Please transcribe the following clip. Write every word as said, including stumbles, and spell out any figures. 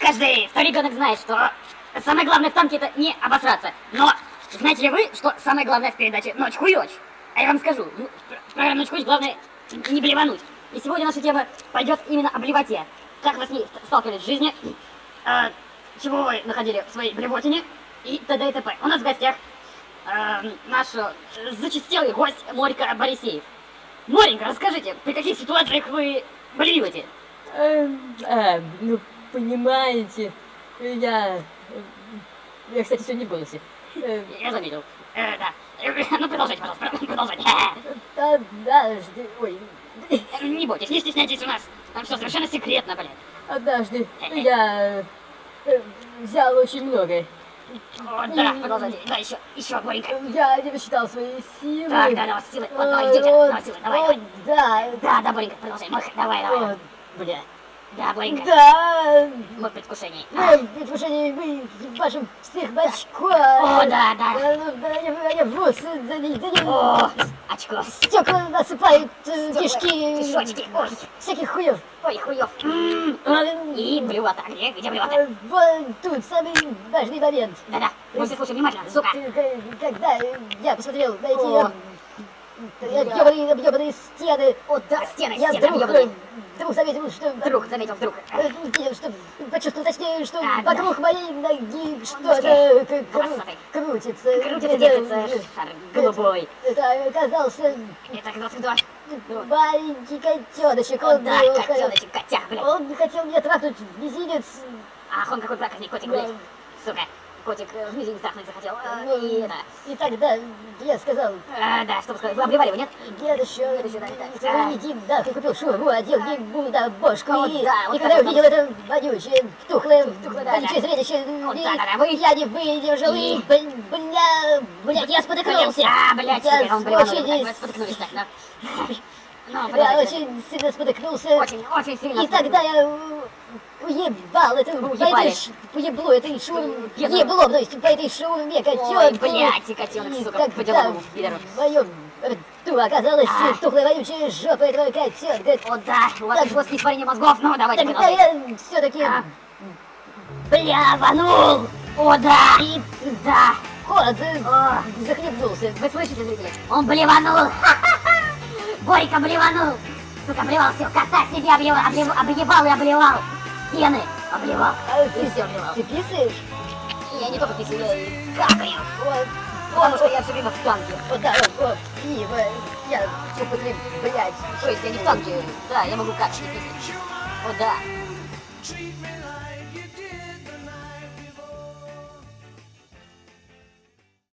каждый второй ребенок знает, что самое главное в танке это не обосраться. Но знаете ли вы, что самое главное в передаче «Ночь хуёч»? А я вам скажу, ну, про «Ночь хуёч» главное не блевануть. И сегодня наша тема пойдет именно о блевоте. Как вы с ней сталкивались в жизни, э, чего вы находили в своей блевотине и т.д. и т.п. У нас в гостях э, наш зачастелый гость Морька Борисеев. Моренька, расскажите, при каких ситуациях вы блюете? А, а, ну, понимаете, я... Я, кстати, сегодня не в голосе. Я заметил. Э, да. Ну, продолжайте, пожалуйста, продолжайте. Однажды... Ой... Не бойтесь, не стесняйтесь у нас. Там все совершенно секретно, блин. Однажды я взял очень много. О, да, продолжайте. Да, еще, еще, Боренька. Я не посчитал свои силы. Так, да, давай, силы. Вот, давай, идите, давай, силы, давай, давай. Да. Да, да, Боренька, продолжай. Мах, давай, давай. Бля. Да, Боренька. Да. Мы в предвкушении. Мы в предвкушении, мы в вашем всех очко. О, да, да. Они в ус, да не... О, очко. Стекла насыпают, кишки. Кишочки, ой. Всяких хуев. Ой, хуёв. И блювота. Где, где блювота? Вот тут самый важный момент. Да-да, мы все слушаем внимательно, сука. Когда я посмотрел на эти объебанные, объебанные стены. О, да, стены, я стены вдруг, объебанные. вдруг заметил, что... Вдруг, заметил, вдруг. Видел, что... Почувствовал, точнее, что А, вокруг да. моей ноги что-то кру- крутится. Крутится, Это- вертится, шар голубой. Это оказался Это оказался кто? маленький котеночек. О, Он, да, был- котеночек, котях, блядь. Он хотел меня трахнуть в мизинец. Ах, он какой проказник, котик, блядь. Сука, котик в мизинец трахнуть захотел. А, Ну, И это... И тогда я сказал, А, да, что вы сказали, вы обливали его, нет? нет еще, Нет еще, да, да. ну, иди, да, ты купил шубу, одел ему на бошку, О, и, да, вот и когда так увидел вот. это вонючее, тухлое, Тухлое, да, вонючее да. зрелище, О, и да, да, да, вы- я не выдержал, и, И- бля, бля, блядь, я спотыкнулся. А, блядь, я себе, он блеванул, очень, так, вы споткнулись так, да. Ну, я подождите. очень сильно спотыкнулся. Очень, очень сильно. И тогда я у- уебал это, по Уебали. этой ш- уебло этой шурме, Ебло. ебло, то есть по этой шурме котенку. Ой, блядь, и котенок, И сука, тогда по деловому пидору. в моем рту оказалась А. тухлая вонючая жопа этого котенка. О, да, у вас Так- началось несварение мозгов, ну, давайте Тогда продолжайте. я все-таки А. Бляванул! О, да! И, да! холод О. захлебнулся. Вы слышите, зрители? Он блеванул! Борька блеванул! Сука, блевал все, кота себе обливал, облив- объебал и обливал! Стены обливал! А И ты, все обливал. ты писаешь? Я не только писаю, я и какаю! Вот, Потому что я все время в танке. вот, да, вот, вот, пиво, я употреб, блядь. То есть я не в танке, да, я могу как не писать. О, да. Treat me like